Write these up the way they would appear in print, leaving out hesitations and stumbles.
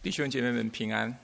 弟兄姐妹们平安。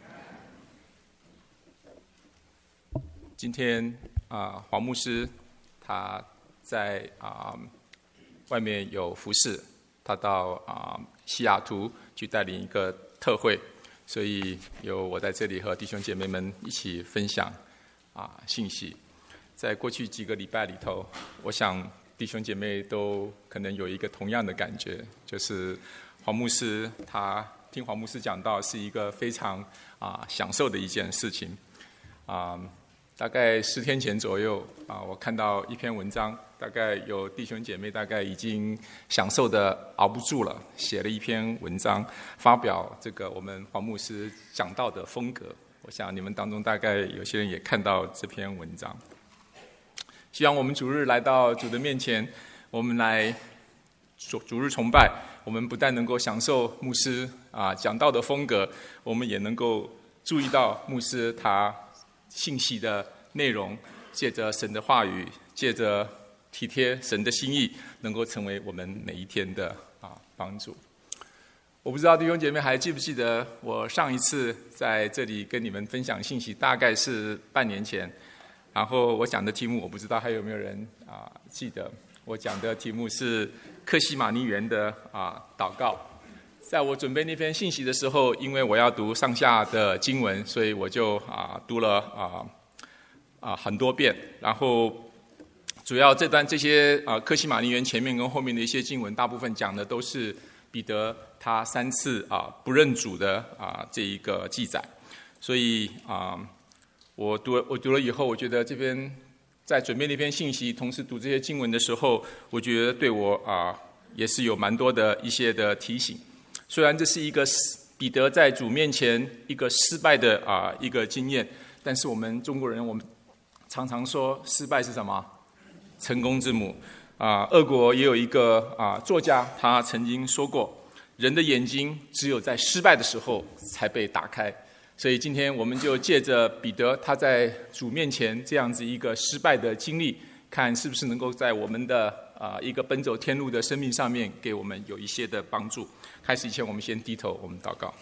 今天黄牧师他在外面有服侍，他到西雅图去带领一个特会，所以由我在这里和弟兄姐妹们一起分享信息。在过去几个礼拜里头，我想弟兄姐妹都可能有一个同样的感觉，就是黄牧师他听黄牧师讲道是一个非常享受的一件事情。大概10天前左右我看到一篇文章，大概有弟兄姐妹大概已经享受的熬不住了，写了一篇文章，发表这个我们黄牧师讲道的风格。我想你们当中大概有些人也看到这篇文章。希望我们主日来到主的面前，我们来主日崇拜，我们不但能够享受牧师讲道的风格，我们也能够注意到牧师他信息的内容，借着神的话语，借着体贴神的心意，能够成为我们每一天的帮助。我不知道弟兄姐妹还记不记得我上一次在这里跟你们分享信息，大概是半年前。然后我讲的题目，我不知道还有没有人记得。我讲的题目是客西马尼园的祷告。在我准备那篇信息的时候，因为我要读上下的经文，所以我就读了很多遍。然后主要这些客西马尼园前面跟后面的一些经文，大部分讲的都是彼得他3次不认主的这一个记载。所以我读了以后，我觉得这边在准备那篇信息，同时读这些经文的时候，我觉得对我也是有蛮多的一些的提醒。虽然这是一个彼得在主面前一个失败的一个经验，但是我们中国人我们常常说失败是什么？成功之母。俄国也有一个作家，他曾经说过，人的眼睛只有在失败的时候才被打开。所以今天我们就借着彼得他在主面前这样子一个失败的经历，看是不是能够在我们的一个奔走天路的生命上面给我们有一些的帮助。开始以前我们先低头，我们祷告。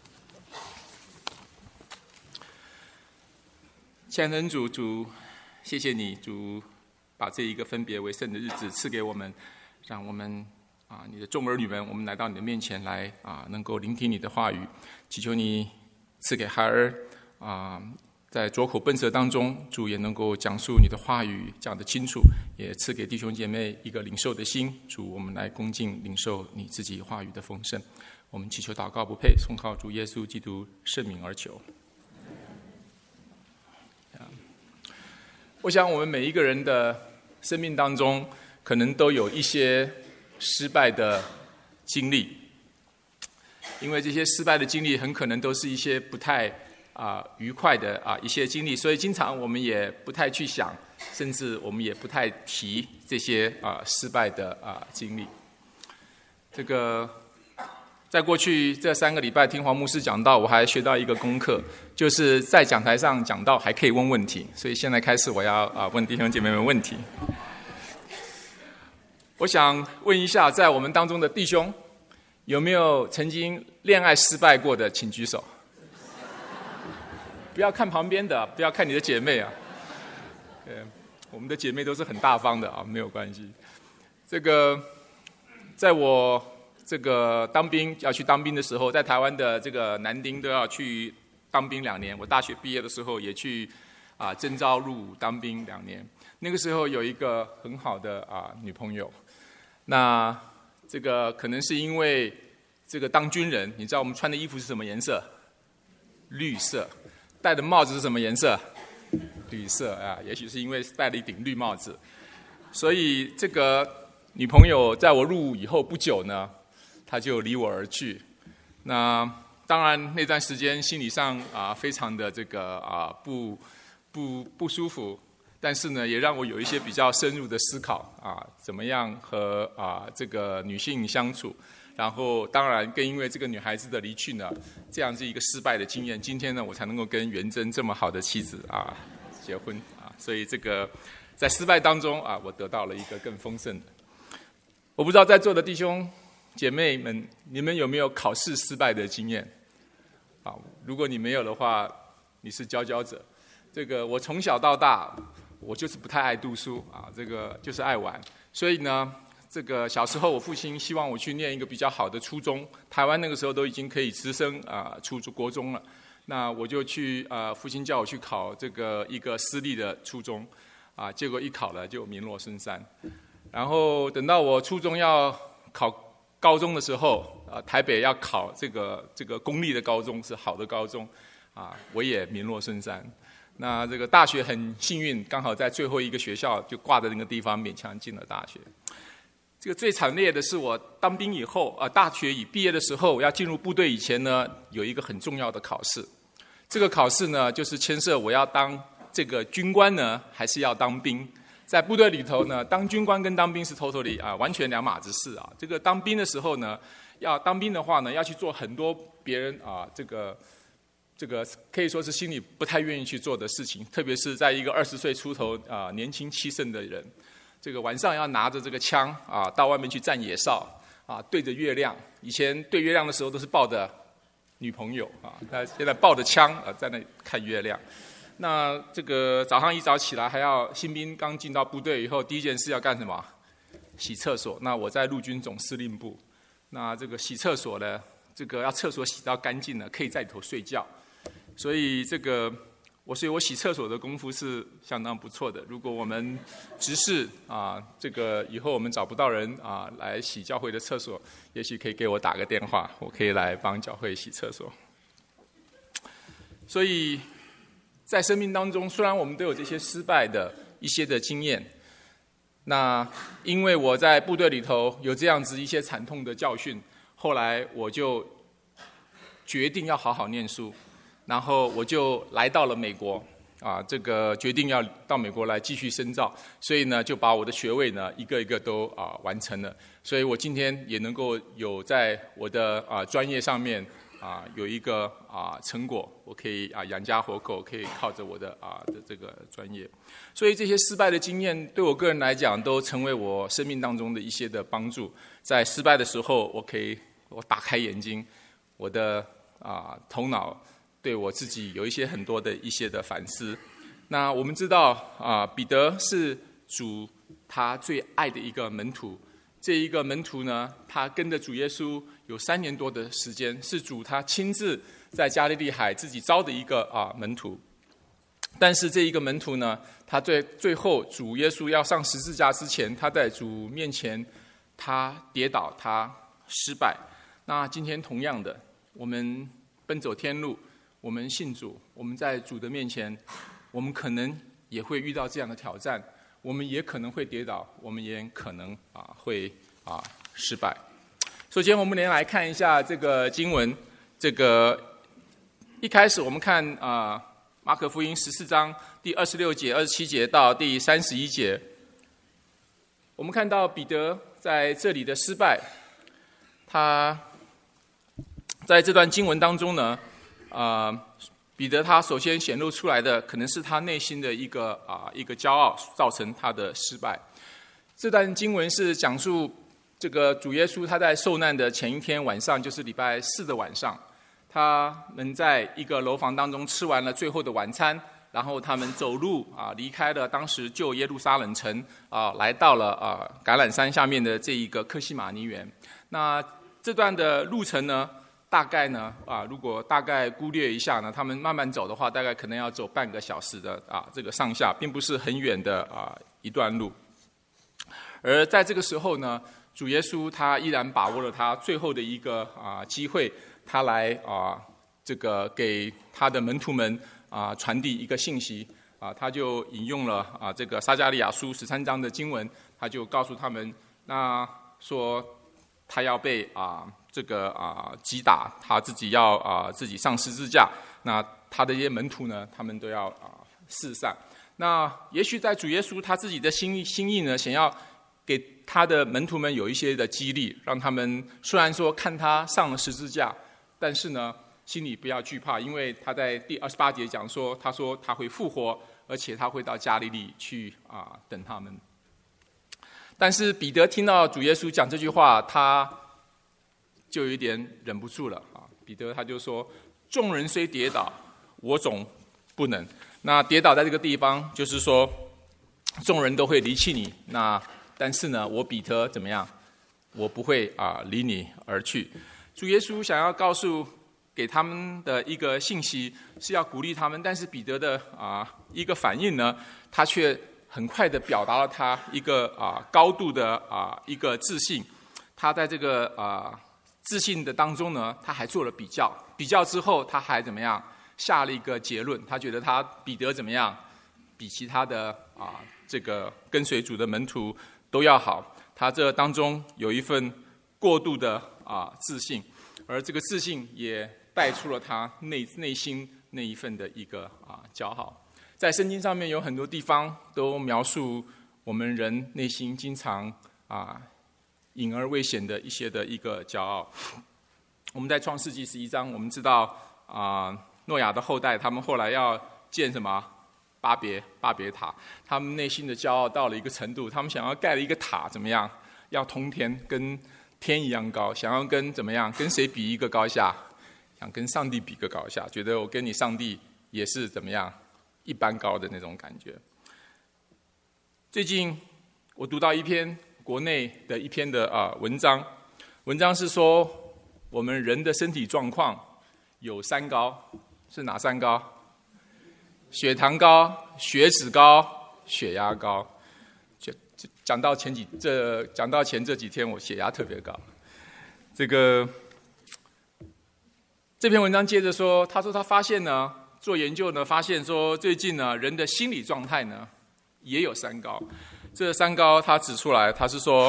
亲爱的主，谢谢你，主把这一个分别为圣的日子赐给我们，让我们你的众儿女们，我们来到你的面前来能够聆听你的话语。祈求你赐给孩儿在拙口笨舌当中，主也能够讲述你的话语讲得清楚，也赐给弟兄姐妹一个领受的心。主，我们来恭敬领受你自己话语的丰盛。我们祈求祷告不配，奉靠主耶稣基督圣名而求。我想我们每一个人的生命当中，可能都有一些失败的经历，因为这些失败的经历很可能都是一些不太愉快的一些经历，所以经常我们也不太去想，甚至我们也不太提这些失败的经历。这个在过去这3个礼拜听黄牧师讲道，我还学到一个功课，就是在讲台上讲道还可以问问题，所以现在开始我要问弟兄姐妹们问题。我想问一下，在我们当中的弟兄，有没有曾经恋爱失败过的，请举手。不要看旁边的，不要看你的姐妹我们的姐妹都是很大方的没有关系。这个在我这个要去当兵的时候，在台湾的这个男丁都要去当兵2年。我大学毕业的时候也去征召入伍当兵2年。那个时候有一个很好的女朋友，那这个可能是因为这个当军人，你知道我们穿的衣服是什么颜色？绿色。戴的帽子是什么颜色？绿色也许是因为戴了一顶绿帽子，所以这个女朋友在我入伍以后不久呢，她就离我而去。那当然那段时间心理上非常的这个不舒服，但是呢也让我有一些比较深入的思考怎么样和这个女性相处。然后当然更因为这个女孩子的离去呢，这样是一个失败的经验，今天呢我才能够跟元珍这么好的妻子结婚所以这个在失败当中我得到了一个更丰盛的。我不知道在座的弟兄姐妹们，你们有没有考试失败的经验？ 啊，如果你没有的话，你是佼佼者。这个我从小到大，我就是不太爱读书啊，这个就是爱玩。所以呢，这个小时候我父亲希望我去念一个比较好的初中，台湾那个时候都已经可以直升国中了。那我就去父亲叫我去考这个一个私立的初中，结果一考了就名落孙山。然后等到我初中要考高中的时候，台北要考这个公立的高中是好的高中，我也名落孙山。那这个大学很幸运，刚好在最后一个学校就挂在那个地方，勉强进了大学。这个最惨烈的是我当兵以后，大学毕业的时候，我要进入部队以前呢，有一个很重要的考试。这个考试呢，就是牵涉我要当这个军官呢，还是要当兵。在部队里头呢，当军官跟当兵是 totally 完全两码子事啊。这个当兵的时候呢，要当兵的话呢，要去做很多别人这个可以说是心里不太愿意去做的事情，特别是在一个20岁出头年轻气盛的人，这个晚上要拿着这个枪到外面去站野哨对着月亮。以前对月亮的时候都是抱着女朋友他现在抱着枪在那里看月亮。那这个早上一早起来，还要新兵刚进到部队以后，第一件事要干什么？洗厕所。那我在陆军总司令部，那这个洗厕所呢，这个要厕所洗到干净了，可以在里头睡觉。所以我洗厕所的功夫是相当不错的。如果我们执事这个以后我们找不到人来洗教会的厕所，也许可以给我打个电话，我可以来帮教会洗厕所。所以在生命当中，虽然我们都有这些失败的一些的经验，那因为我在部队里头有这样子一些惨痛的教训，后来我就决定要好好念书。然后我就来到了美国，这个决定要到美国来继续深造，所以呢，就把我的学位呢一个一个都完成了。所以我今天也能够有在我的专业上面有一个成果，我可以养家活口，可以靠着我的这个专业。所以这些失败的经验对我个人来讲，都成为我生命当中的一些的帮助。在失败的时候，我打开眼睛，我的头脑。对我自己有很多的一些的反思。那我们知道彼得是主他最爱的一个门徒。这一个门徒呢，他跟着主耶稣有3年多的时间，是主他亲自在加利利海自己招的一个门徒。但是这一个门徒呢，他最后主耶稣要上十字架之前，他在主面前他跌倒，他失败。那今天同样的，我们奔走天路，我们信主，我们在主的面前，我们可能也会遇到这样的挑战，我们也可能会跌倒，我们也可能会失败。首先，我们来看一下这个经文。这个一开始我们看马可福音14章第26节、27节到第31节，我们看到彼得在这里的失败。他在这段经文当中呢。彼得他首先显露出来的可能是他内心的一个骄傲，造成他的失败。这段经文是讲述这个主耶稣他在受难的前一天晚上，就是礼拜4的晚上，他们在一个楼房当中吃完了最后的晚餐，然后他们走路离开了当时旧耶路撒冷城来到了橄榄山下面的这一个客西马尼园。那这段的路程呢？大概呢如果大概估略一下呢，他们慢慢走的话，大概可能要走半个小时的这个上下，并不是很远的一段路。而在这个时候呢，主耶稣他依然把握了他最后的一个机会，他来这个给他的门徒们传递一个信息他就引用了这个撒迦利亚书13章的经文，他就告诉他们，那说他要被这个击打，他自己要自己上十字架。那他的一些门徒呢，他们都要四散。那也许在主耶稣他自己的心意呢，想要给他的门徒们有一些的激励，让他们虽然说看他上了十字架，但是呢心里不要惧怕，因为他在第28节讲说，他说他会复活，而且他会到加利利去等他们。但是彼得听到主耶稣讲这句话，他就有一点忍不住了彼得他就说， 众人虽跌倒，我总不能。那跌倒在这个地方，就是说众人都会离弃你，但是呢，我彼得怎么样？我不会离你而去。主耶稣想要告诉给他们的一个信息，是要鼓励他们，但是彼得的一个反应呢，他却很快的表达了他一个高度的一个自信。他在这个自信的当中呢，他还做了比较，比较之后他还怎么样？下了一个结论，他觉得彼得怎么样？比其他的这个跟随主的门徒都要好。他这当中有一份过度的自信，而这个自信也带出了他内心那一份的一个骄傲。在圣经上面有很多地方都描述我们人内心经常隐而未显的一个骄傲。我们在创世纪11章，我们知道诺亚的后代他们后来要建什么？巴别塔。他们内心的骄傲到了一个程度，他们想要盖了一个塔，怎么样？要通天，跟天一样高，想要跟怎么样？跟谁比一个高下？想跟上帝比个高下，觉得我跟你上帝也是怎么样？一般高的那种感觉。最近我读到国内的一篇的文章是说我们人的身体状况有3高，是哪3高？血糖高、血脂高、血压高。讲到前这几天，我血压特别高。这篇文章接着说，他说他发现呢，做研究呢，发现说最近呢，人的心理状态呢也有3高。这3高他指出来，他是说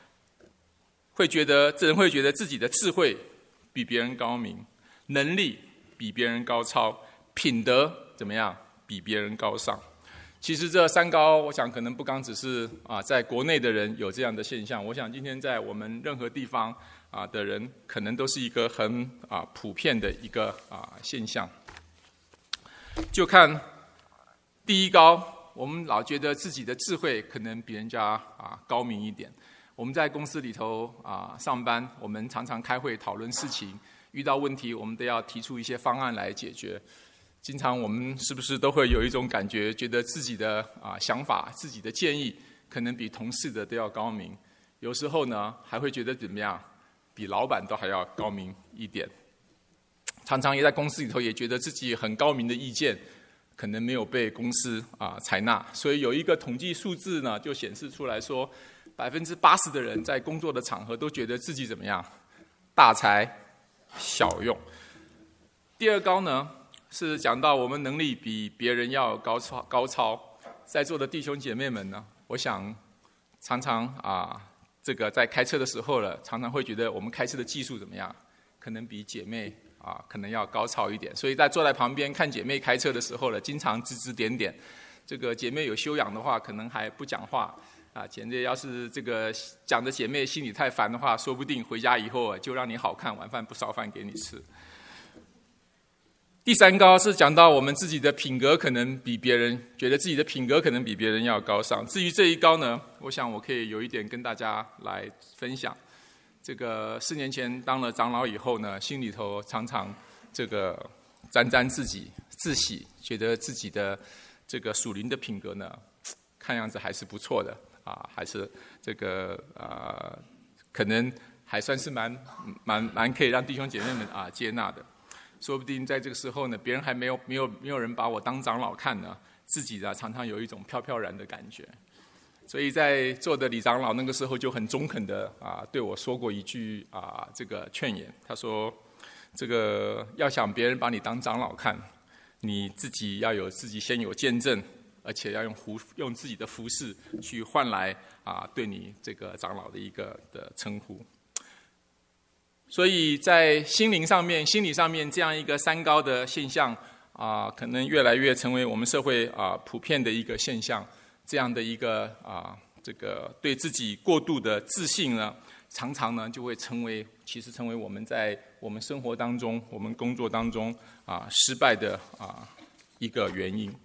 人会觉得自己的智慧比别人高明，能力比别人高超，品德怎么样？比别人高尚。其实这3高，我想可能不刚只是在国内的人有这样的现象，我想今天在我们任何地方的人，可能都是一个很普遍的一个现象。就看第1高，我们老觉得自己的智慧可能比人家高明一点。我们在公司里头上班，我们常常开会讨论事情，遇到问题我们都要提出一些方案来解决。经常我们是不是都会有一种感觉，觉得自己的想法、自己的建议可能比同事的都要高明？有时候呢，还会觉得怎么样，比老板都还要高明一点。常常也在公司里头也觉得自己很高明的意见，可能没有被公司采纳。所以有一个统计数字呢，就显示出来说，80%的人在工作的场合都觉得自己怎么样，大材小用。第2高呢，是讲到我们能力比别人要高超。在座的弟兄姐妹们呢，我想常常这个在开车的时候了，常常会觉得我们开车的技术怎么样，可能比姐妹可能要高超一点。所以在坐在旁边看姐妹开车的时候了，经常指指点点。这个姐妹有修养的话，可能还不讲话姐妹要是这个讲的姐妹心里太烦的话，说不定回家以后就让你好看，晚饭不烧饭给你吃。第3高是讲到我们自己的品格可能比别人，觉得自己的品格可能比别人要高尚。至于这1高呢，我想我可以有一点跟大家来分享。这个4年前当了长老以后呢，心里头常常这个沾自喜，觉得自己的这个属灵的品格呢，看样子还是不错的还是这个可能还算是蛮可以让弟兄姐妹们接纳的。说不定在这个时候呢，别人还没有人把我当长老看呢，自己呢常常有一种飘飘然的感觉。所以在座的李长老那个时候就很中肯的对我说过一句这个劝言，他说这个要想别人把你当长老看，你自己要有自己先有见证，而且要用自己的服事去换来对你这个长老的一个的称呼。所以在心理上面这样一个3高的现象可能越来越成为我们社会普遍的一个现象。这样的一个这个对自己过度的自信呢，常常呢就会成为我们在我们生活当中、我们工作当中失败的一个原因。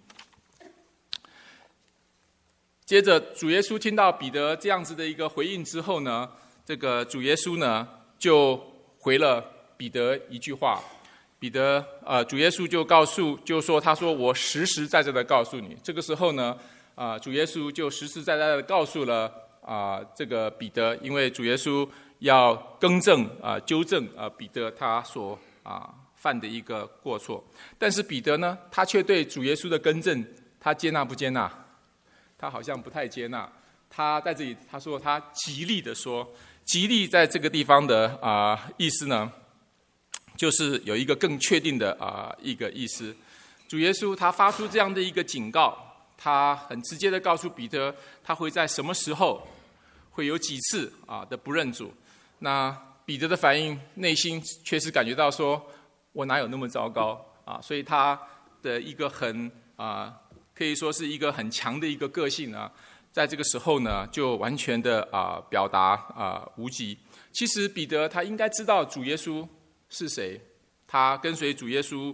接着主耶稣听到彼得这样子的一个回应之后呢，这个主耶稣呢就回了彼得一句话， 彼得主耶稣他说我实实在在的告诉你。这个时候呢，主耶稣就实实在在的告诉了这个彼得，因为主耶稣要更正纠正彼得他所犯的一个过错。但是彼得呢，他却对主耶稣的更正，他接纳不接纳？他好像不太接纳。他在这里他说他极力的说，极力在这个地方的意思呢，就是有一个更确定的一个意思。主耶稣他发出这样的一个警告，他很直接的告诉彼得，他会在什么时候会有几次的不认主。那彼得的反应，内心确实感觉到说，我哪有那么糟糕所以他的一个很可以说是一个很强的一个个性在这个时候呢，就完全的表达无及。其实彼得他应该知道主耶稣是谁，他跟随主耶稣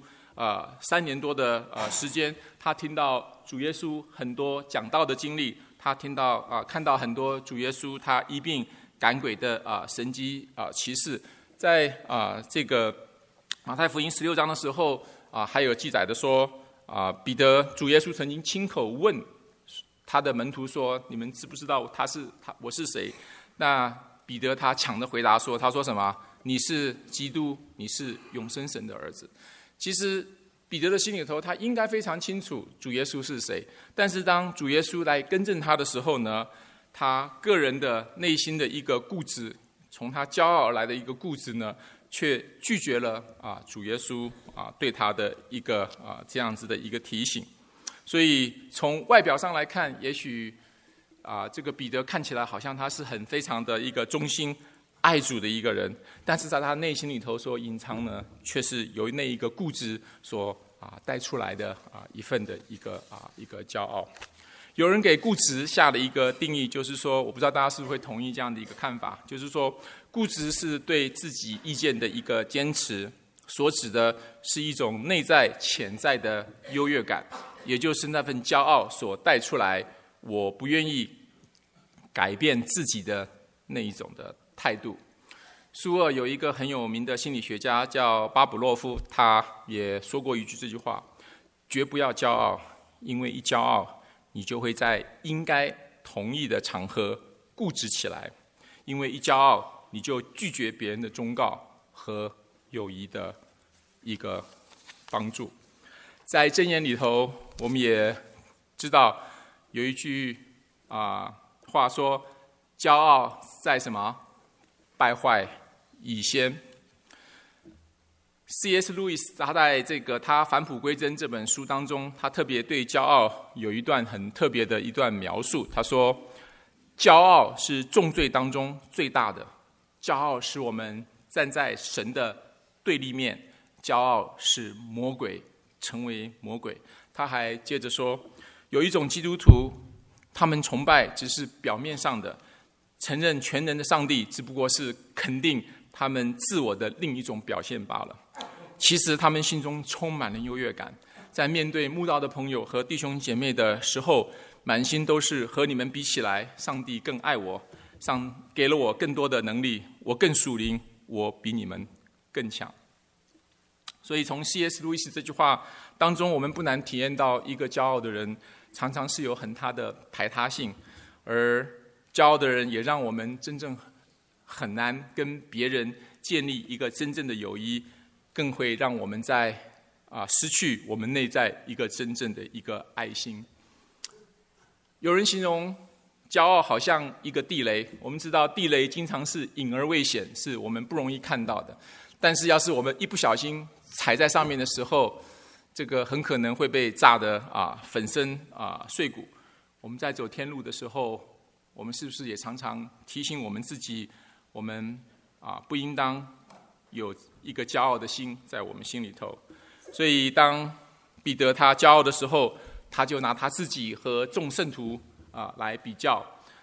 3年多的时间，他听到主耶稣很多讲道的经历，他看到很多主耶稣他医病赶鬼的神迹奇事。在这个马太福音16章的时候还有记载的说主耶稣曾经亲口问他的门徒说，你们知不知道我是谁？那彼得他抢着回答说，他说什么？你是基督，你是永生神的儿子。其实彼得的心里头他应该非常清楚主耶稣是谁，但是当主耶稣来更正他的时候呢，他个人的内心的一个固执，从他骄傲而来的一个固执呢，却拒绝了主耶稣对他的一个这样子的一个提醒。所以从外表上来看，也许这个彼得看起来好像他是非常的一个忠心爱主的一个人，但是在他内心里头所隐藏呢，却是由那一个固执所带出来的一份的一个骄傲。有人给固执下了一个定义，就是说，我不知道大家是不是会同意这样的一个看法，就是说，固执是对自己意见的一个坚持，所指的是一种内在潜在的优越感，也就是那份骄傲所带出来，我不愿意改变自己的那一种的态度。苏俄有一个很有名的心理学家叫巴甫洛夫，他也说过这句话：绝不要骄傲，因为一骄傲，你就会在应该同意的场合固执起来；因为一骄傲，你就拒绝别人的忠告和友谊的一个帮助。在箴言里头，我们也知道有一句话说：骄傲在什么？败坏以先。C.S. 路易斯他在他返璞归真这本书当中，他特别对骄傲有一段很特别的一段描述。他说，骄傲是重罪当中最大的，骄傲使我们站在神的对立面，骄傲使魔鬼成为魔鬼。他还接着说，有一种基督徒，他们崇拜只是表面上的，承认全能的上帝只不过是肯定他们自我的另一种表现罢了。其实他们心中充满了优越感，在面对慕道的朋友和弟兄姐妹的时候，满心都是和你们比起来，上帝更爱我，给了我更多的能力，我更属灵，我比你们更强。所以从 C.S. 路易斯这句话当中，我们不难体验到一个骄傲的人常常是有很大的排他性，而骄傲的人也让我们真正很难跟别人建立一个真正的友谊，更会让我们在失去我们内在一个真正的一个爱心。有人形容骄傲好像一个地雷，我们知道地雷经常是隐而未显，是我们不容易看到的，但是要是我们一不小心踩在上面的时候，这个很可能会被炸得粉身碎骨。我们在走天路的时候，我们是不是也常常提醒我们自己，我们不应当有一个骄傲的心在我们心里头。所以当彼得他骄傲的时候，他就拿他自己和众圣徒来比较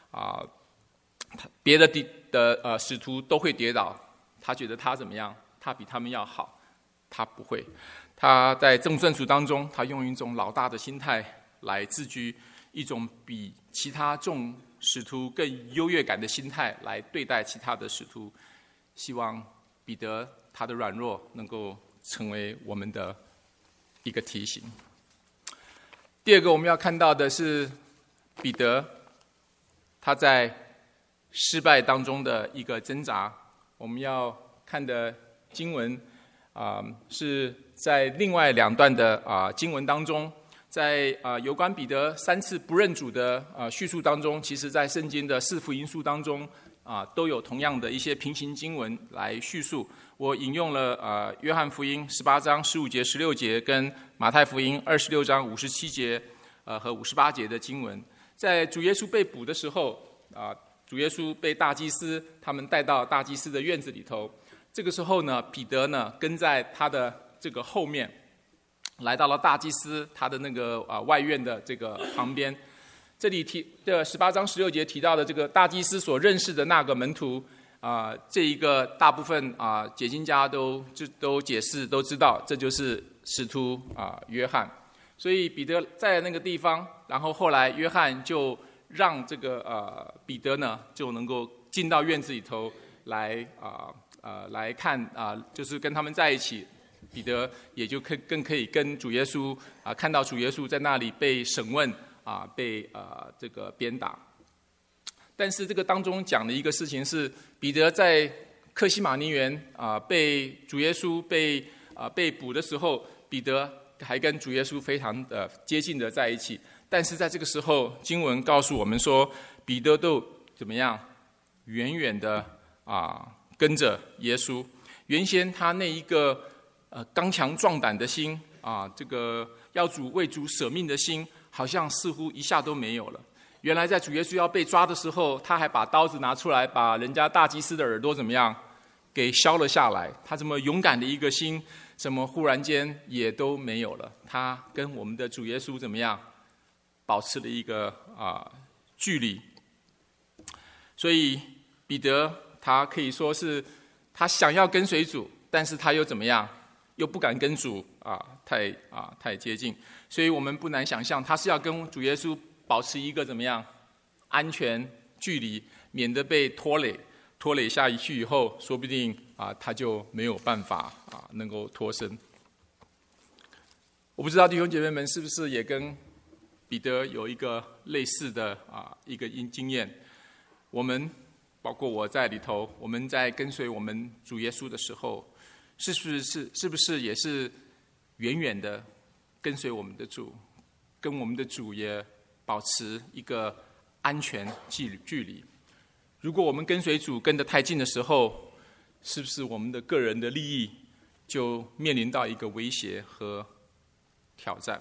别的使徒都会跌倒，他觉得他怎么样？他比他们要好，他不会。他在众圣徒当中，他用一种老大的心态来自居，一种比其他众使徒更优越感的心态来对待其他的使徒，希望彼得他的软弱能够成为我们的一个提醒。第二个我们要看到的是彼得他在失败当中的一个挣扎。我们要看的经文是在另外2段的经文当中，在有关彼得3次不认主的叙述当中，其实在圣经的4福音书当中都有同样的一些平行经文来叙述。我引用了约翰福音18章15节16节跟马太福音26章57节和58节的经文。在主耶稣被捕的时候主耶稣被大祭司他们带到大祭司的院子里头，这个时候呢，彼得呢跟在他的这个后面，来到了大祭司他的那个外院的这个旁边。这里这18章16节提到的这个大祭司所认识的那个门徒这一个大部分解经家都解释都知道，这就是使徒约翰。所以彼得在那个地方，然后后来约翰就让这个彼得呢就能够进到院子里头来来看就是跟他们在一起。彼得也就更可以跟主耶稣看到主耶稣在那里被审问被这个鞭打。但是这个当中讲的一个事情是，彼得在客西马尼园被主耶稣被捕的时候，彼得还跟主耶稣非常的接近的在一起。但是在这个时候，经文告诉我们说，彼得都怎么样？远远的跟着耶稣。原先他那一个刚强壮胆的心这个要为主舍命的心，好像似乎一下都没有了。原来在主耶稣要被抓的时候，他还把刀子拿出来，把人家大祭司的耳朵怎么样给削了下来。他这么勇敢的一个心，怎么忽然间也都没有了？他跟我们的主耶稣怎么样保持了一个距离？所以彼得他可以说是他想要跟随主，但是他又怎么样？又不敢跟主太接近。所以我们不难想象，他是要跟主耶稣保持一个怎么样安全距离，免得被拖累下去以后，说不定他就没有办法能够脱身。我不知道弟兄姐妹们是不是也跟彼得有一个类似的一个经验。我们包括我在里头，我们在跟随我们主耶稣的时候，是不是也是远远的跟随我们的主，跟我们的主也保持一个安全距离？如果我们跟随主跟得太近的时候，是不是我们的个人的利益就面临到一个威胁和挑战？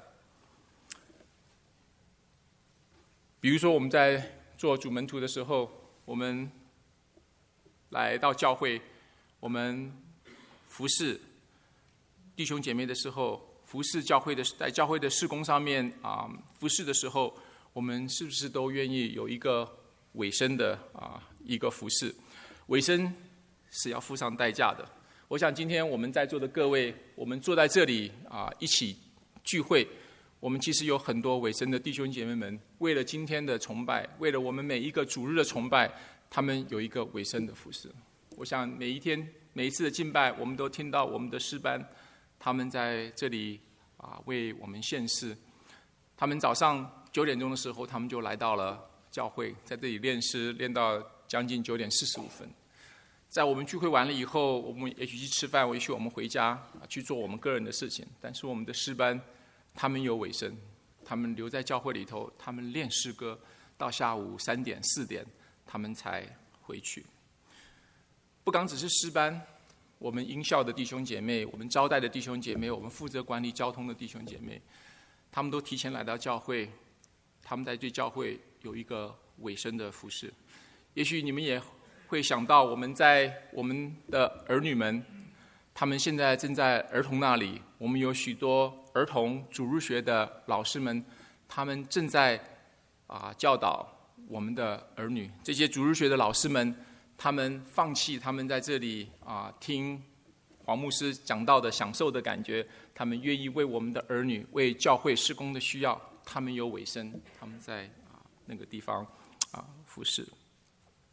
比如说我们在做主门徒的时候，我们来到教会，我们服侍弟兄姐妹的时候，服侍教会的，在教会的事工上面服侍的时候，我们是不是都愿意有一个委身的一个服侍？委身是要付上代价的。我想今天我们在座的各位，我们坐在这里一起聚会，我们其实有很多委身的弟兄姐妹们，为了今天的崇拜，为了我们每一个主日的崇拜，他们有一个委身的服侍。我想每一次的敬拜，我们都听到我们的诗班，他们在这里为我们献诗。他们早上9点钟的时候，他们就来到了教会，在这里练诗，练到将近9点45分。在我们聚会完了以后，我们也许去吃饭，也许我们回家去做我们个人的事情。但是我们的诗班，他们有委身，他们留在教会里头，他们练诗歌，到下午3点4点，他们才回去。不光只是诗班，我们音校的弟兄姐妹，我们招待的弟兄姐妹，我们负责管理交通的弟兄姐妹，他们都提前来到教会，他们在对教会有一个委身的服事。也许你们也会想到，我们的儿女们，他们现在正在儿童那里，我们有许多儿童主日学的老师们，他们正在教导我们的儿女。这些主日学的老师们，他们放弃他们在这里听黄牧师讲道的享受的感觉，他们愿意为我们的儿女，为教会事工的需要，他们有委身，他们在那个地方服侍。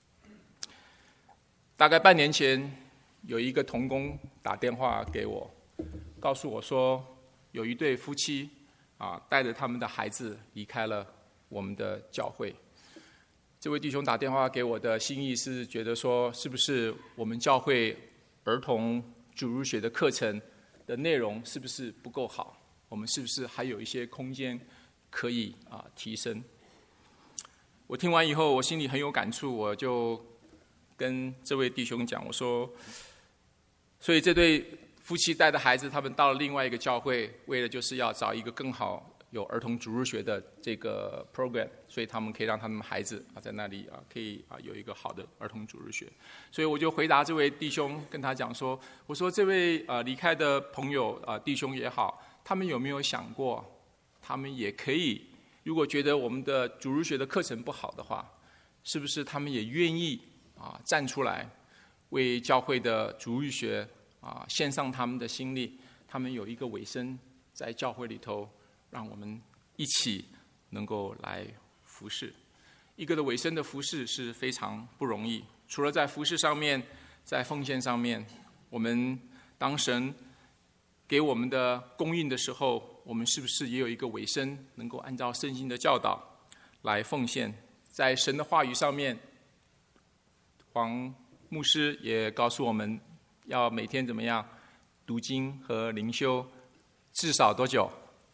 大概半年前，有一个同工打电话给我， 告诉我说，有一对夫妻带着他们的孩子离开了我们的教会。这位弟兄打电话给我的心意是觉得说，是不是我们教会儿童主日学的课程的内容是不是不够好？我们是不是还有一些空间可以提升？我听完以后，我心里很有感触，我就跟这位弟兄讲，我说，所以这对夫妻带着孩子，他们到了另外一个教会，为了就是要找一个更好有儿童主日学的这个 program， 所以他们可以让他们孩子在那里可以有一个好的儿童主日学。所以我就回答这位弟兄，跟他讲说，我说这位离开的朋友弟兄也好，他们有没有想过，他们也可以，如果觉得我们的主日学的课程不好的话，是不是他们也愿意站出来，为教会的主日学献上他们的心力，他们有一个委身在教会里头，让我们一起能够来服侍。一个的委身的服侍是非常不容易，除了在服侍上面，在奉献上面，我们当神给我们的供应的时候，我们是不是也有一个委身，能够按照圣经的教导来奉献？在神的话语上面，黄牧师也告诉我们，要每天怎么样读经和灵修，至少多久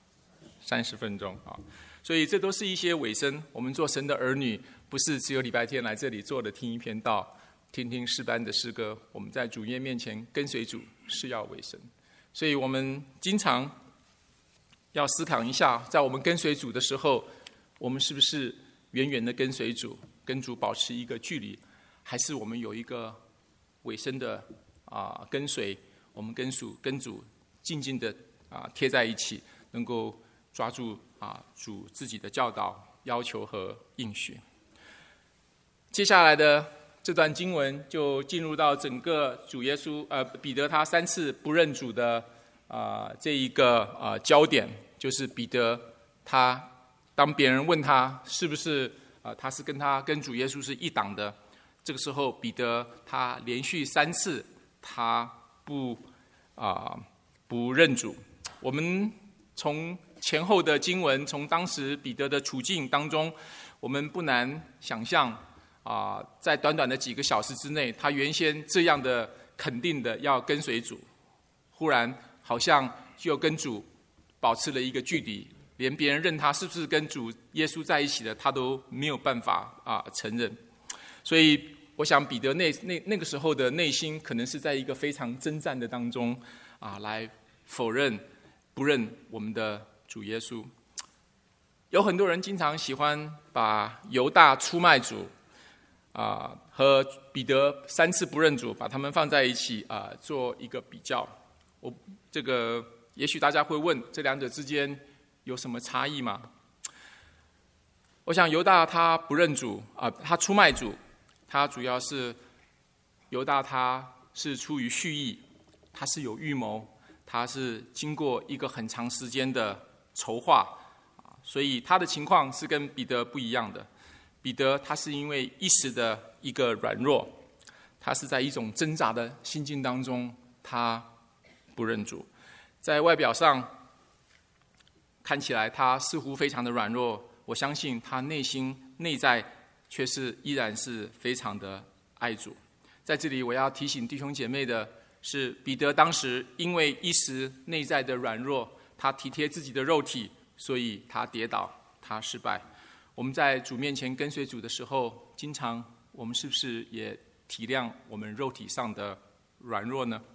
？30分钟啊！所以这都是一些委身。我们做神的儿女，不是只有礼拜天来这里坐着听一篇道，听听诗班的诗歌。我们在主耶面前跟随主，是要委身。所以我们经常要思考一下，在我们跟随主的时候，我们是不是远远的跟随主，跟主保持一个距离，还是我们有一个委身的跟随，我们跟主静静的贴在一起，能够抓住主自己的教导、要求和应许。接下来的这段经文就进入到整个主耶稣彼得他3次不认主的这一个焦点，就是彼得他当别人问他是不是他是跟主耶稣是一党的，这个时候彼得他连续3次他不认主。我们从前后的经文，从当时彼得的处境当中，我们不难想象在短短的几个小时之内，他原先这样的肯定的要跟随主，忽然好像就跟主保持了一个距离，连别人认他是不是跟主耶稣在一起的，他都没有办法承认。所以我想彼得那个时候的内心，可能是在一个非常征战的当中来否认不认我们的主耶稣。有很多人经常喜欢把犹大出卖主和彼得3次不认主，把他们放在一起做一个比较。这个也许大家会问，这两者之间有什么差异吗？我想犹大他不认主他出卖主，他主要是犹大他是出于蓄意，他是有预谋，他是经过一个很长时间的筹划所以他的情况是跟彼得不一样的。彼得他是因为一时的一个软弱，他是在一种挣扎的心境当中，他不认主。在外表上看起来他似乎非常的软弱，我相信他内在却是依然是非常的爱主。在这里我要提醒弟兄姐妹的是，彼得当时因为一时内在的软弱，他体贴自己的肉体，所以他跌倒，他失败。我们在主面前跟随主的时候，经常我们是不是也体谅我们肉体上的软弱呢？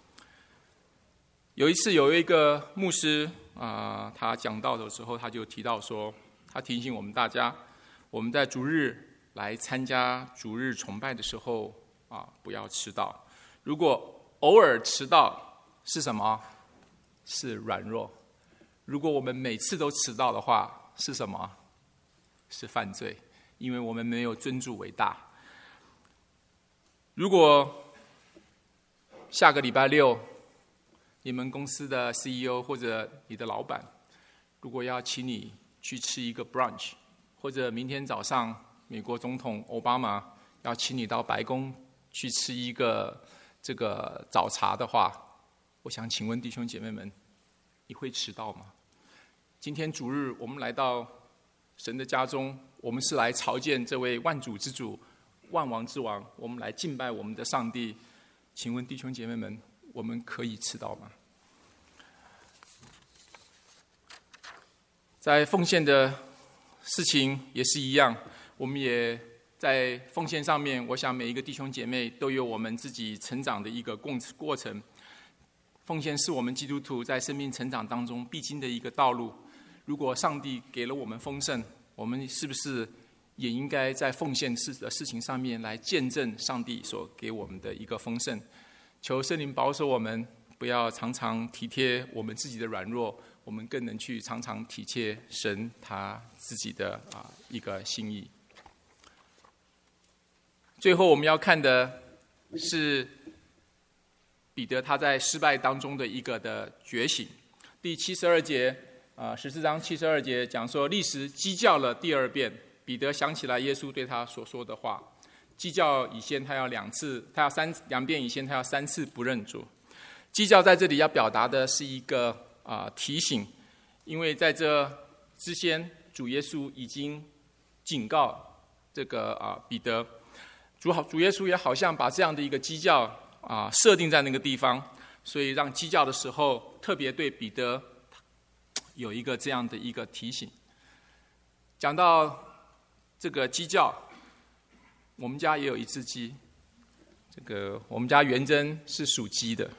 有一次有一个牧师他讲道的时候，他就提到说，他提醒我们大家，我们在主日来参加主日崇拜的时候不要迟到。如果偶尔迟到是什么？是软弱。如果我们每次都迟到的话，是什么？是犯罪，因为我们没有尊主为大。如果下个礼拜六你们公司的 CEO 或者你的老板如果要请你去吃一个 brunch， 或者明天早上美国总统奥巴马要请你到白宫去吃一个这个早茶的话， 我想请问弟兄姐妹们，你会迟到吗？今天主日，我们来到神的家中，我们是来朝见这位万主之主、万王之王，我们来敬拜我们的上帝。请问弟兄姐妹们，我们可以迟到吗？在奉献的事情也是一样，我们也在奉献上面，我想每一个弟兄姐妹都有我们自己成长的一个过程。奉献是我们基督徒在生命成长当中必经的一个道路。如果上帝给了我们丰盛，我们是不是也应该在奉献的事情上面来见证上帝所给我们的一个丰盛？求圣灵保守我们，不要常常体贴我们自己的软弱，我们更能去常常体贴神他自己的一个心意。最后我们要看的是彼得他在失败当中的一个的觉醒。第72节14章72节讲说，立时鸡叫了第二遍，彼得想起来耶稣对他所说的话，鸡叫以先他要两遍以先他要3次不认主。鸡叫在这里要表达的是一个提醒，因为在这之前主耶稣已经警告这个彼得，主耶稣也好像把这样的一个鸡叫设定在那个地方，所以让鸡叫的时候特别对彼得有一个这样的一个提醒。讲到这个鸡叫，我们家也有一只鸡，我们家元珍是属鸡的。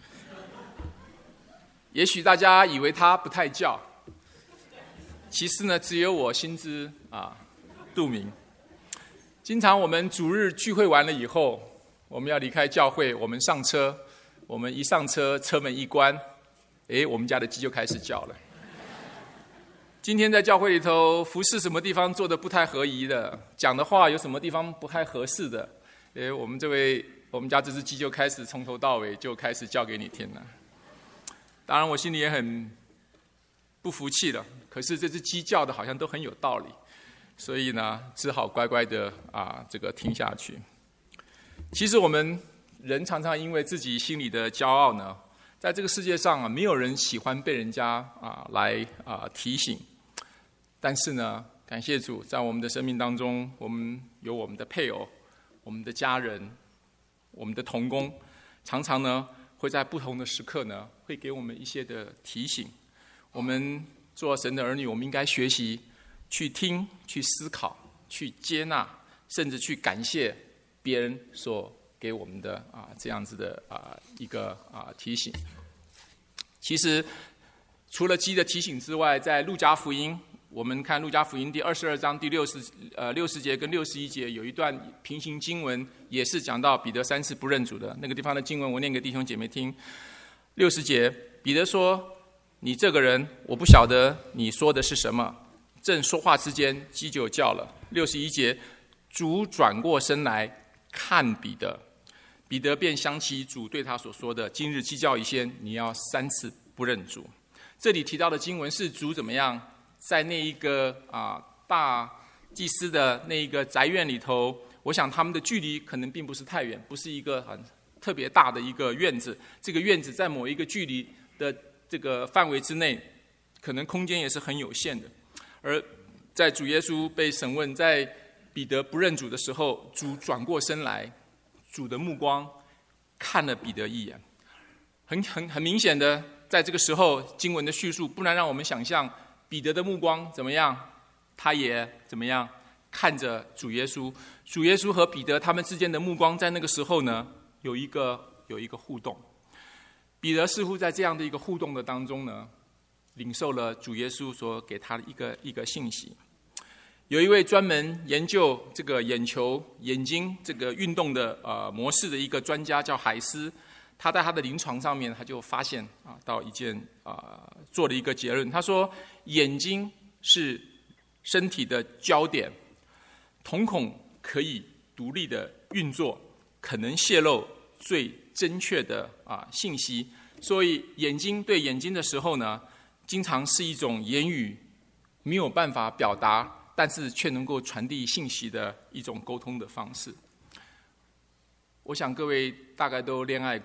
也许大家以为它不太叫，其实呢，只有我心知肚明。经常我们主日聚会完了以后，我们要离开教会，我们上车，我们一上车，车门一关，我们家的鸡就开始叫了。今天在教会里头服侍什么地方做的不太合宜的，讲的话有什么地方不太合适的，我们家这只鸡就开始从头到尾就开始叫给你听了。当然我心里也很不服气了，可是这只鸡叫的好像都很有道理，所以呢只好乖乖的听下去。其实我们人常常因为自己心里的骄傲呢，在这个世界上没有人喜欢被人家来提醒。但是呢，感谢主，在我们的生命当中，我们有我们的配偶、我们的家人、我们的同工，常常呢会在不同的时刻呢，会给我们一些的提醒。我们做神的儿女，我们应该学习去听、去思考、去接纳，甚至去感谢别人所给我们的这样子的一个提醒。其实除了鸡的提醒之外，在路加福音，我们看路加福音第22章第60节跟61节有一段平行经文，也是讲到彼得3次不认主的那个地方的经文，我念给弟兄姐妹听。60节，彼得说：“你这个人，我不晓得你说的是什么。”正说话之间，鸡就叫了。61节，主转过身来看彼得，彼得便想起主对他所说的：“今日鸡叫以先，你要3次不认主。”这里提到的经文是主怎么样在那一个大祭司的那一个宅院里头，我想他们的距离可能并不是太远，不是一个很特别大的一个院子。这个院子在某一个距离的这个范围之内，可能空间也是很有限的。而在主耶稣被审问，在彼得不认主的时候，主转过身来，主的目光看了彼得一眼。很明显的，在这个时候经文的叙述不难让我们想象彼得的目光怎么样，他也怎么样看着主耶稣。主耶稣和彼得他们之间的目光在那个时候呢，有一个互动。彼得似乎在这样的一个互动的当中呢，领受了主耶稣所给他的一个信息。有一位专门研究这个眼睛这个运动的模式的一个专家叫海斯，他在他的临床上面他就发现到一件做了一个结论。他说，眼睛是身体的焦点，瞳孔可以独立的运作，可能泄露最正确的信息。所以眼睛对眼睛的时候呢，经常是一种言语没有办法表达，但是却能够传递信息的一种沟通的方式。我想各位大概都恋爱过，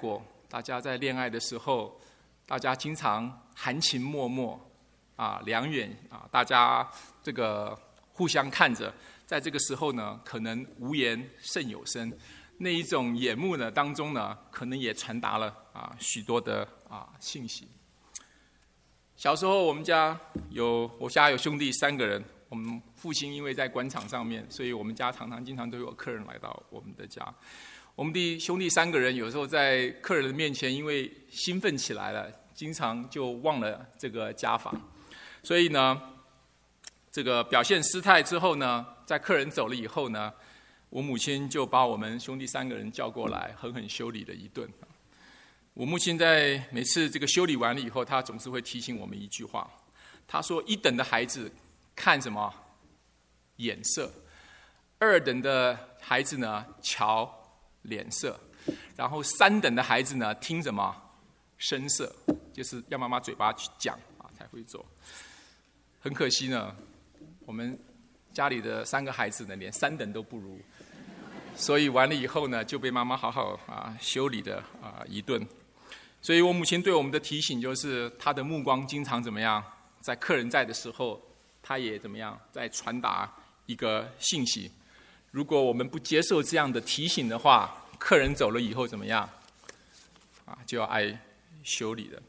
大家在恋爱的时候，大家经常含情脉脉两眼大家这个互相看着，在这个时候呢，可能无言胜有声，那一种眼目呢当中呢，可能也传达了许多的信息。小时候我家有兄弟3个人，我们父亲因为在官场上面，所以我们家经常都有客人来到我们的家。我们的兄弟3个人有时候在客人的面前，因为兴奋起来了，经常就忘了这个家法，所以呢，这个表现失态之后呢，在客人走了以后呢，我母亲就把我们兄弟3个人叫过来，狠狠修理了一顿。我母亲在每次这个修理完了以后，她总是会提醒我们一句话，她说：1等的孩子看什么？眼色。2等的孩子呢，瞧脸色。然后3等的孩子呢，听什么？声色，就是要妈妈嘴巴去讲才会做。很可惜呢，我们家里的3个孩子呢，连3等都不如，所以完了以后呢，就被妈妈好好修理的一顿。所以我母亲对我们的提醒就是，她的目光经常怎么样，在客人在的时候，她也怎么样在传达一个信息。如果我们不接受这样的提醒的话，客人走了以后怎么样？就要挨修理的。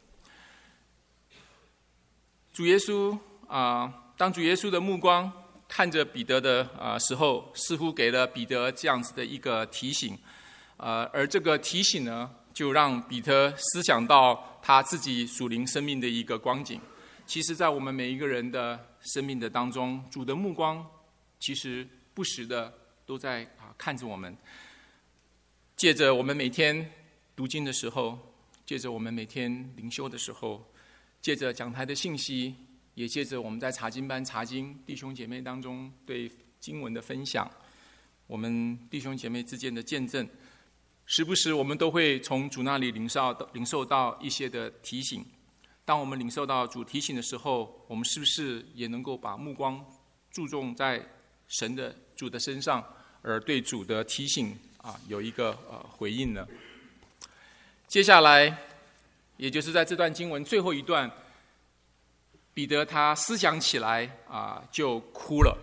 主耶稣当主耶稣的目光看着彼得的时候，似乎给了彼得这样子的一个提醒，而这个提醒呢，就让彼得思想到他自己属灵生命的一个光景。其实在我们每一个人的生命的当中，主的目光其实不时的都在看着我们。借着我们每天读经的时候，借着我们每天灵修的时候，借着讲台的信息，也借着我们在查经班查经弟兄姐妹当中对经文的分享，我们弟兄姐妹之间的见证，时不时我们都会从主那里领受到一些的提醒。当我们领受到主提醒的时候，我们是不是也能够把目光注重在主的身上，而对主的提醒有一个回应呢？接下来，也就是在这段经文最后一段，彼得他思想起来就哭了。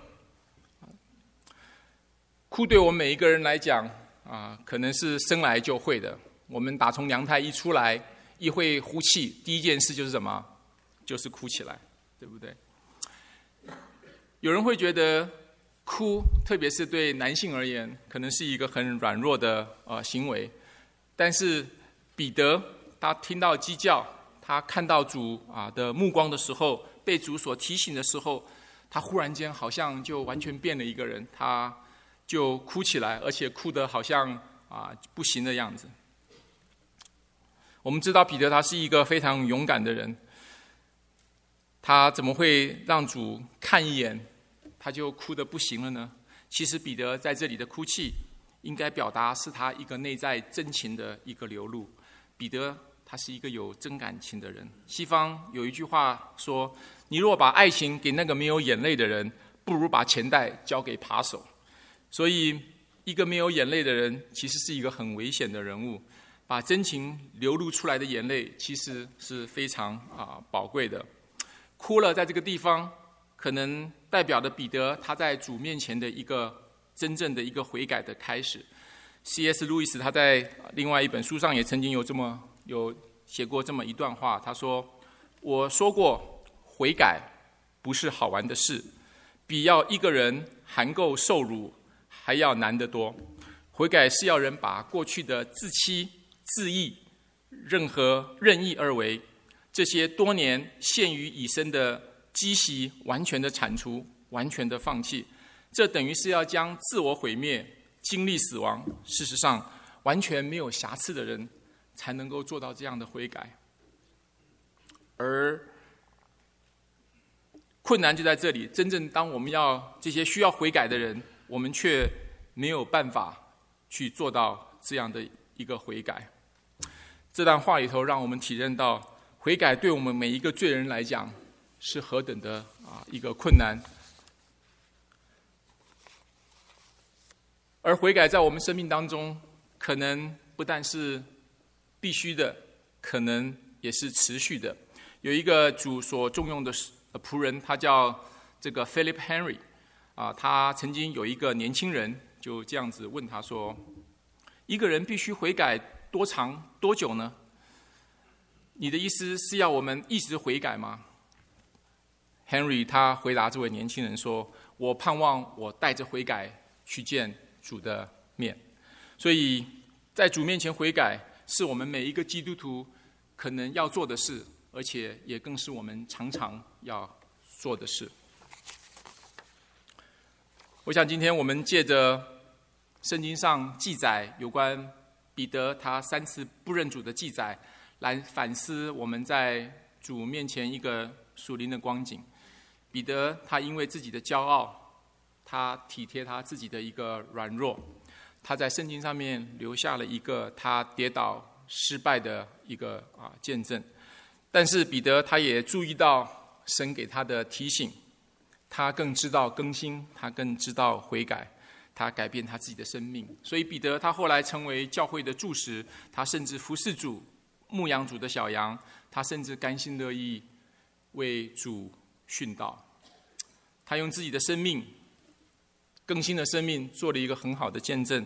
哭对我们每一个人来讲可能是生来就会的。我们打从娘胎一出来，一会呼气，第一件事就是什么？就是哭起来，对不对？有人会觉得哭，特别是对男性而言，可能是一个很软弱的行为。但是彼得他听到鸡叫，他看到主的目光的时候，被主所提醒的时候，他忽然间好像就完全变了一个人，他就哭起来，而且哭得好像不行的样子。我们知道彼得他是一个非常勇敢的人，他怎么会让主看一眼他就哭得不行了呢？其实彼得在这里的哭泣，应该表达是他一个内在真情的一个流露。彼得他是一个有真感情的人。西方有一句话说，你若把爱情给那个没有眼泪的人，不如把钱袋交给扒手。所以一个没有眼泪的人，其实是一个很危险的人物。把真情流露出来的眼泪，其实是非常宝贵的。哭了在这个地方，可能代表的彼得他在主面前的一个真正的一个悔改的开始。C.S. 路易斯他在另外一本书上也曾经有写过这么一段话，他说：我说过，悔改不是好玩的事，比要一个人含垢受辱还要难得多。悔改是要人把过去的自欺自义、任意而为，这些多年陷于已深的积习完全的铲除，完全的放弃。这等于是要将自我毁灭，经历死亡。事实上，完全没有瑕疵的人才能够做到这样的悔改。而困难就在这里，真正当我们要这些需要悔改的人，我们却没有办法去做到这样的一个悔改。这段话里头让我们体认到，悔改对我们每一个罪人来讲是何等的一个困难。而悔改在我们生命当中，可能不但是必须的，可能也是持续的。有一个主所重用的仆人，他叫这个 Philip Henry 他曾经有一个年轻人就这样子问他说：一个人必须悔改多长多久呢？你的意思是要我们一直悔改吗？ Henry 他回答这位年轻人说：我盼望我带着悔改去见主的面。所以在主面前悔改是我们每一个基督徒可能要做的事，而且也更是我们常常要做的事。我想今天我们借着圣经上记载有关彼得他3次不认主的记载，来反思我们在主面前一个属灵的光景。彼得他因为自己的骄傲，他体贴他自己的一个软弱，他在圣经上面留下了一个他跌倒失败的一个见证。但是彼得他也注意到神给他的提醒，他更知道更新，他更知道悔改，他改变他自己的生命。所以彼得他后来成为教会的柱石，他甚至服侍主，牧养主的小羊，他甚至甘心乐意为主殉道。他用自己的生命，更新的生命，做了一个很好的见证。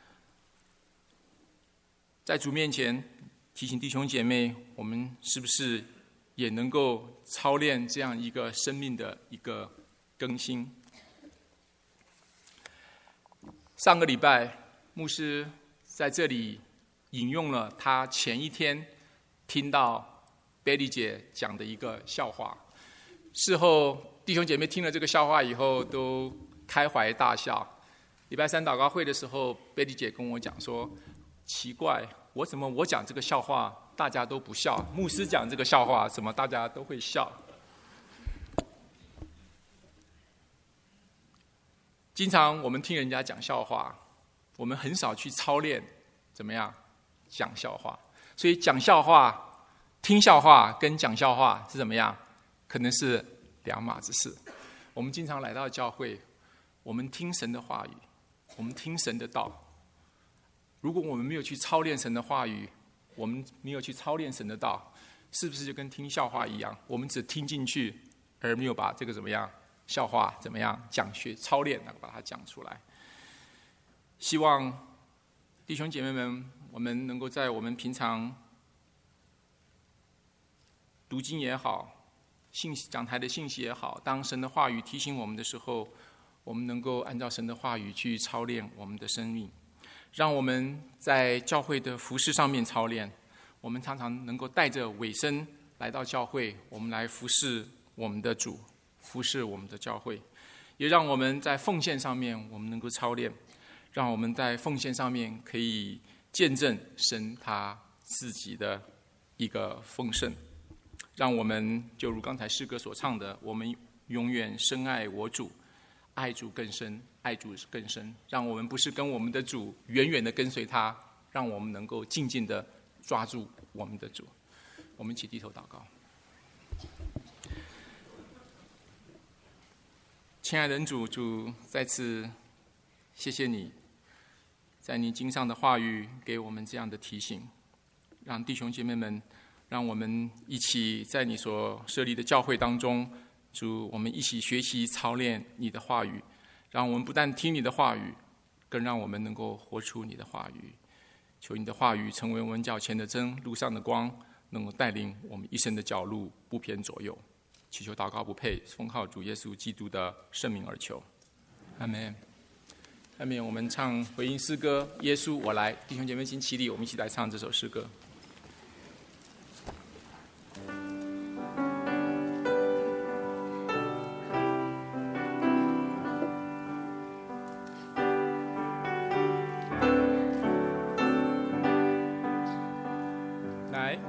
在主面前提醒弟兄姐妹，我们是不是也能够操练这样一个生命的一个更新？上个礼拜牧师在这里引用了他前一天听到贝利姐讲的一个笑话。事后弟兄姐妹听了这个笑话以后都开怀大笑。礼拜3祷告会的时候，贝利姐跟我讲说：奇怪，我讲这个笑话大家都不笑，牧师讲这个笑话怎么大家都会笑？经常我们听人家讲笑话，我们很少去操练怎么样讲笑话。所以讲笑话、听笑话跟讲笑话是怎么样？可能是两码子事。我们经常来到教会，我们听神的话语，我们听神的道。如果我们没有去操练神的话语，我们没有去操练神的道，是不是就跟听笑话一样？我们只听进去，而没有把这个怎么样笑话怎么样讲学操练，把它讲出来。希望弟兄姐妹们，我们能够在我们平常读经也好，讲台的信息也好，当神的话语提醒我们的时候，我们能够按照神的话语去操练我们的生命，让我们在教会的服事上面操练。我们常常能够带着尾声来到教会，我们来服事我们的主，服事我们的教会，也让我们在奉献上面我们能够操练，让我们在奉献上面可以见证神他自己的一个丰盛。让我们就如刚才诗歌所唱的，我们永远深爱我主，爱主更深，爱主更深。让我们不是跟我们的主远远的跟随他，让我们能够静静的抓住我们的主。我们一起低头祷告。亲爱的主，主再次谢谢你，在你经上的话语给我们这样的提醒，让弟兄姐妹们，让我们一起在你所设立的教会当中，主，我们一起学习操练你的话语，让我们不但听你的话语，更让我们能够活出你的话语。求你的话语成为我们脚前的灯，路上的光，能够带领我们一生的脚路不偏左右。祈求祷告不配，奉靠主耶稣基督的圣名而求，阿们。下面我们唱回应诗歌《耶稣我来》，弟兄姐妹请起立，我们一起来唱这首诗歌。来，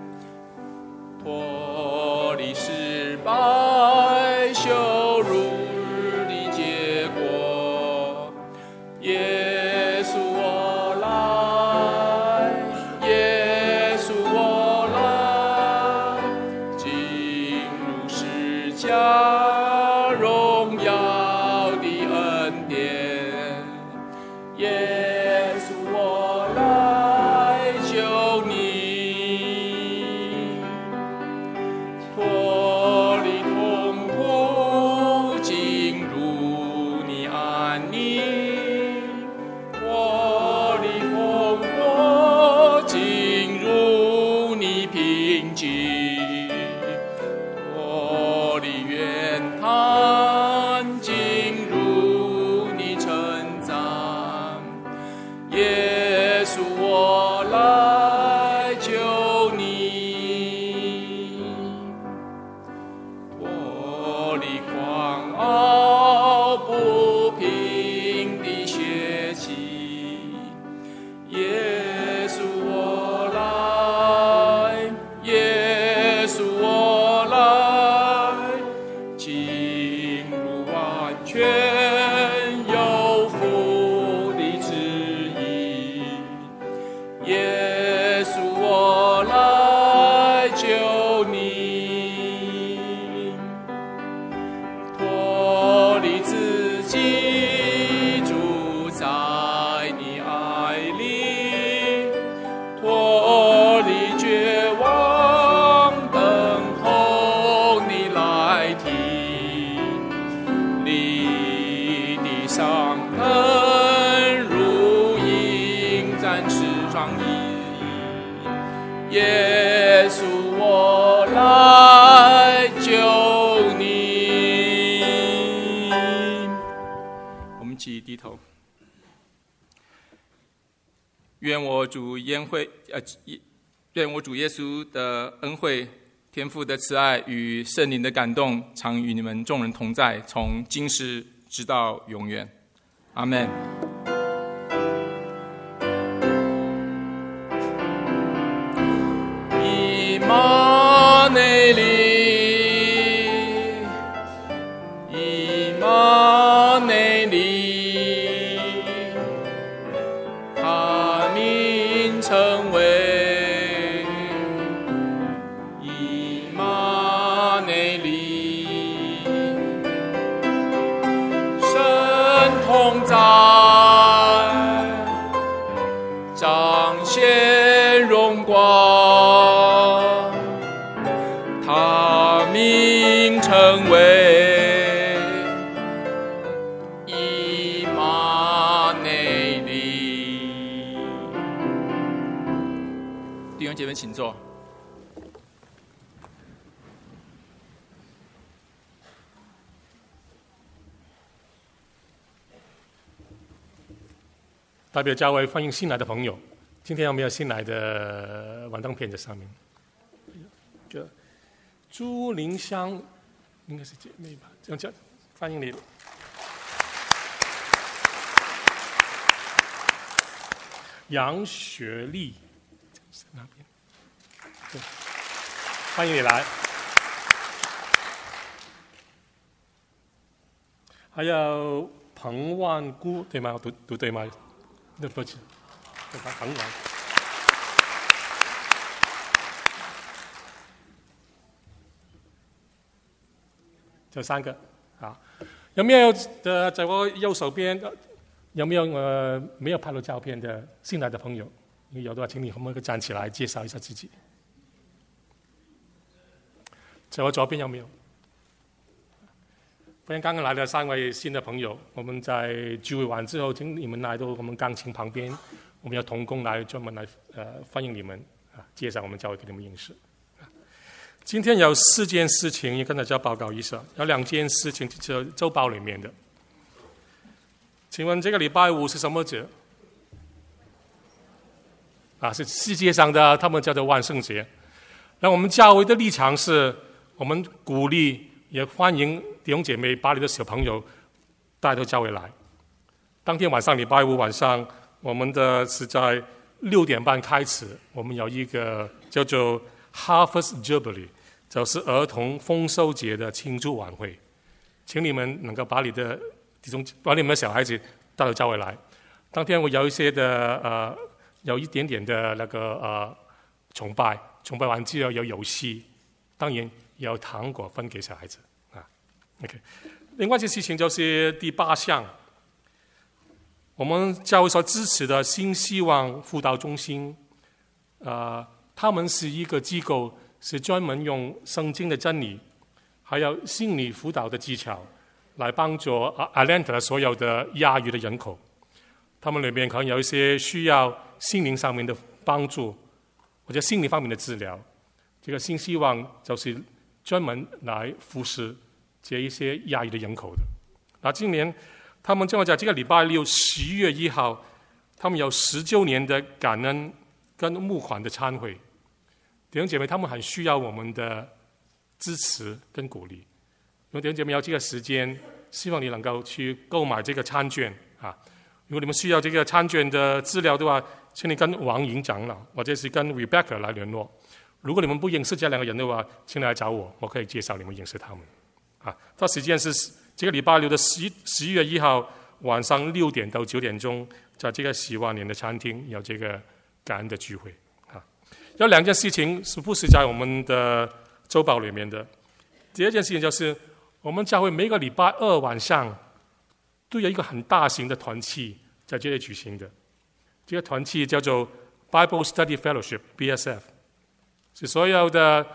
脱离失败羞辱的结果，耶稣我来，耶稣我来，进入释迦荣耀的恩典，耶稣我来，求你替，你的伤痕如鹰展翅双翼，耶稣我来救你。我们一起低头。愿我主耶稣的恩惠、天父的慈爱与圣灵的感动，常与你们众人同在，从今时直到永远。阿们。以马内利，以马内利，他名称为以马内利，神同在，彰显荣光，他名称为以马内利。弟兄姐妹，请坐。 代表教会欢迎新来的朋友。今天有没有新来的晚灯片在上面？朱林香应该是姐妹吧？这样讲，欢迎你。杨雪丽是那边，对，欢迎你来。还有彭万姑，对吗？读对吗？对不起，对吧？彭万。这3个啊，有没有在我右手边有没有没有拍到照片的新来的朋友？有的话，请你可不可以站起来介绍一下自己？在我左边有没有？欢迎刚刚来的3位新的朋友，我们在聚会完之后，请你们来到我们钢琴旁边，我们有同工来专门来欢迎你们啊，介绍我们教会给你们认识。今天有4件事情，跟大家报告一下。有2件事情是周报里面的。请问这个礼拜5是什么节？啊，是世界上的，他们叫做万圣节。那我们教会的立场是，我们鼓励也欢迎弟兄姐妹把你的小朋友带到教会来。当天晚上，礼拜5晚上，我们的是在6点半开始，我们有一个叫做 Harvest Jubilee， 就是儿童丰收节的庆祝晚会，请你们能够把你们的小孩子带到教会来。当天我有一些的有一点点的那个崇拜完之后有游戏，当然有糖果分给小孩子啊。OK， 另外一件事情就是第8项，我们教会所支持的新希望辅导中心，他们是一个机构，是专门用圣经的真理，还有心理辅导的技巧，来帮助Atlanta所有的亚裔的人口。他们里面可能有一些需要心灵上面的帮助，或者心理方面的治疗。这个新希望就是专门来服侍这一些亚裔的人口的。那今年他们将会在这个礼拜6 11月1号，他们有10周年的感恩跟募款的餐会。弟兄姐妹，他们很需要我们的支持跟鼓励。如果弟兄姐妹有这个时间，希望你能够去购买这个餐券啊。如果你们需要这个餐券的资料的话，请你跟王营长老或者是跟 Rebecca 来联络。如果你们不认识这2个人的话，请来找我，我可以介绍你们认识他们。啊，它时间是这个礼拜6的11月1号晚上6点到9点钟，在这个希望年的餐厅有这个感恩的聚会。啊，有2件事情是不是在我们的周报里面的？第2件事情就是我们教会每个礼拜2晚上都有一个很大型的团契在这里举行的。这个团契叫做 Bible Study Fellowship (BSF)， 是所有的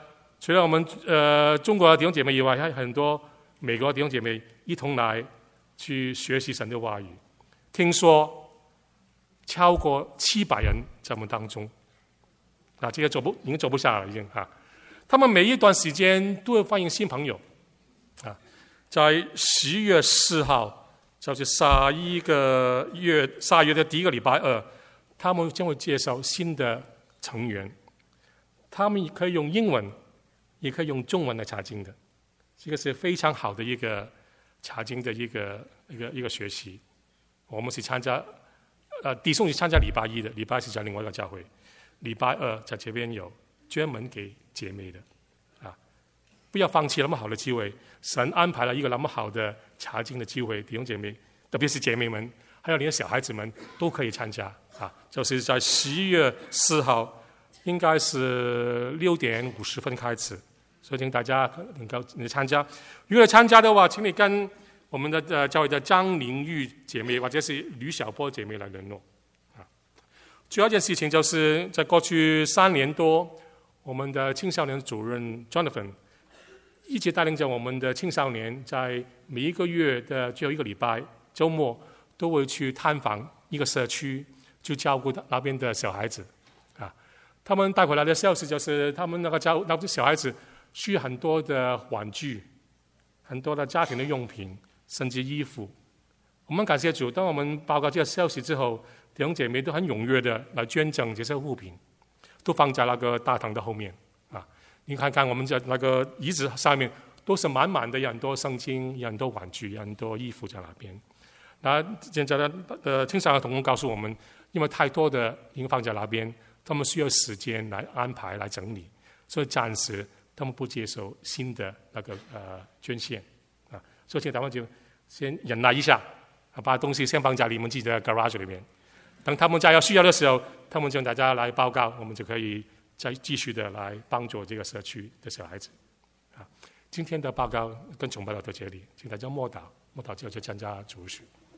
除了我们中国的弟兄姐妹以外，还有很多美国的弟兄姐妹一同来去学习神的话语。听说超过700人在我们当中，这个已经走不下了，已经他们每一段时间都会欢迎新朋友在11月4号，就是下一月的第一个礼拜二，他们将会介绍新的成员。他们可以用英文，也可以用中文来查经的，这个是非常好的一个查经的一个学习。我们是参加弟兄是参加礼拜一的，礼拜是在另外一个教会，礼拜二在这边有专门给姐妹的不要放弃那么好的机会，神安排了一个那么好的查经的机会，弟兄姐妹，特别是姐妹们，还有你的小孩子们都可以参加就是在11月4号，应该是6点50分开始，所以请大家你参加。如果参加的话，请你跟我们的教会的张玲玉姐妹或者是吕小波姐妹来联络最后一件事情就是在过去3年多，我们的青少年主任 Jonathan 一直带领着我们的青少年，在每一个月的最后一个礼拜周末都会去探访一个社区，去照顾那边的小孩子他们带回来的消息就是他们那个小孩子需要很多的玩具，很多的家庭的用品，甚至衣服。我们感谢主，当我们报告这个消息之后，弟兄姐妹都很踊跃的来捐赠这些物品，都放在那个大堂的后面你看看我们在那个椅子上面都是满满的，有很多圣经，有很多玩具，有很多衣服在那边。现在的青少年同工告诉我们，因为太多的已经放在那边，他们需要时间来安排来整理，所以暂时他们不接受新的那个捐献所以请他们就先忍耐一下把东西先放在你们自己的 garage 里面，等他们在有需要的时候，他们向大家来报告，我们就可以再继续的来帮助这个社区的小孩子今天的报告跟崇拜到这里，请大家默祷之后就参加主日学。